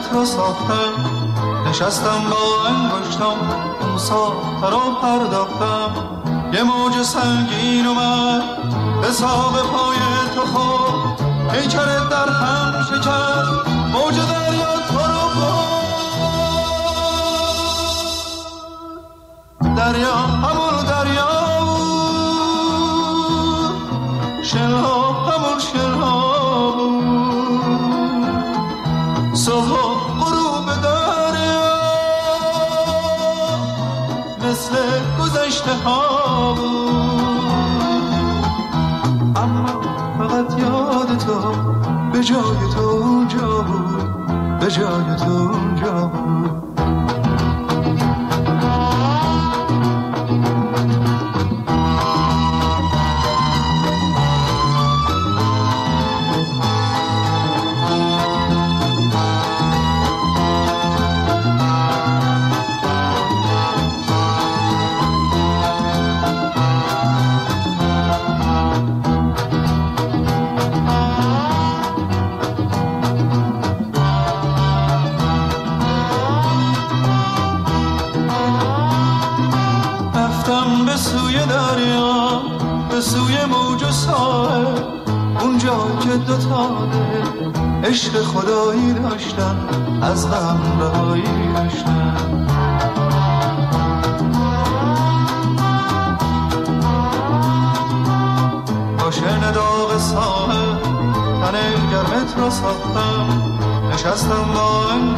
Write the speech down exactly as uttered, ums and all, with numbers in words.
گرمت را ساختم، نشستم با انگشتم اون ساخته را پرداختم. یه موج سنگین اومد به ساق پای تو خورد، پیکرت در هم شکست، موج دریا تو رو برد. دریا همون دریا بود، شنها همون شنها بود، صبح غروب دریا مثل گذشته ها بود. اما فقط یاد تو به جای تو اونجا بود، به جای تو اونجا بود. به سوی دریا، به سوی موج و ساحل، اونجا که دوتانه عشق خدایی داشتن، از غم رهایی داشتن. با شن داغ ساحل تن گرمت را ساختم، نشستم با